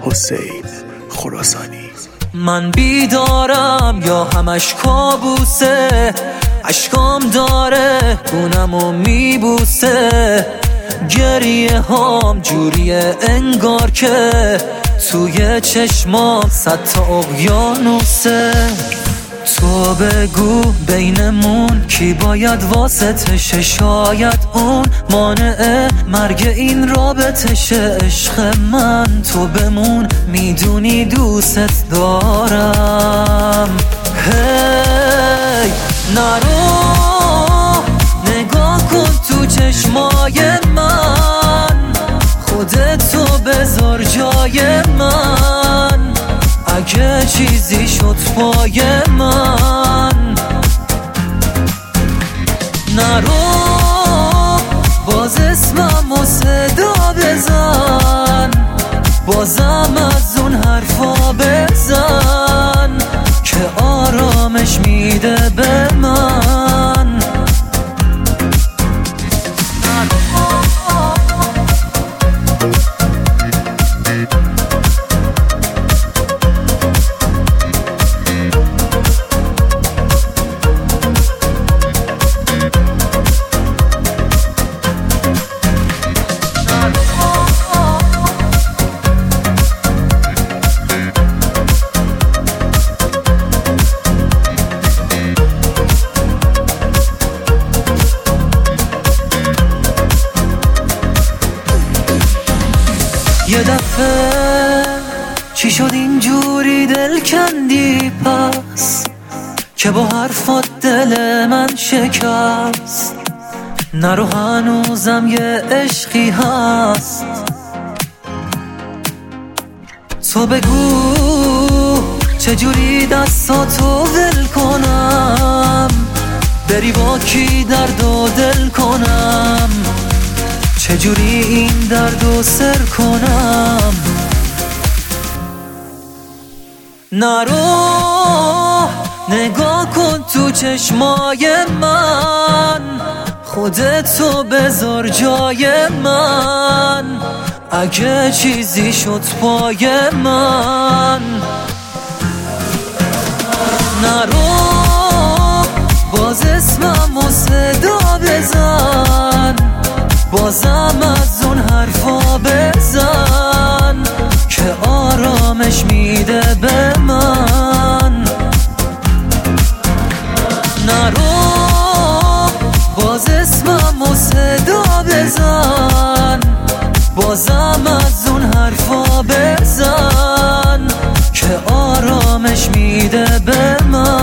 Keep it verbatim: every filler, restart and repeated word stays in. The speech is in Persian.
حسین خراسانی. من بیدارم یا همش کابوسه، اشکام داره گونمو میبوسه، گریه هام جوریه انگار که توی چشمام صد تا اقیانوسه. تو بگو بینمون کی باید واسطشه، شاید اون مانع مرگ این رابطشه. عشق من تو بمون، میدونی دوست دارم. هی نرو، نگاه کن تو چشمای من، خودتو بذار جای من. اگه چیزی شد پای من، نرو باز اسمم و صدا بزن، بازم از اون حرفا بزن که آرامش میده به من. یه دفعه چی شد اینجوری دل کندی پس، که با حرفات دل من شکست؟ نرو هنوزم یه عشقی هست. تو بگو چجوری دستاتو ول کنم، بری با کی درد و دل کنم، چجوری این دردو سر کنم. نرو نگاه کن تو چشمای من، خودتو بذار جای من. اگه چیزی شد پای من، نرو باز اسمم و صدا بزن، بازم از اون حرفا بزن که آرامش میده به من. نرو باز اسمم و صدا بزن، بازم از اون حرفا بزن که آرامش میده به من.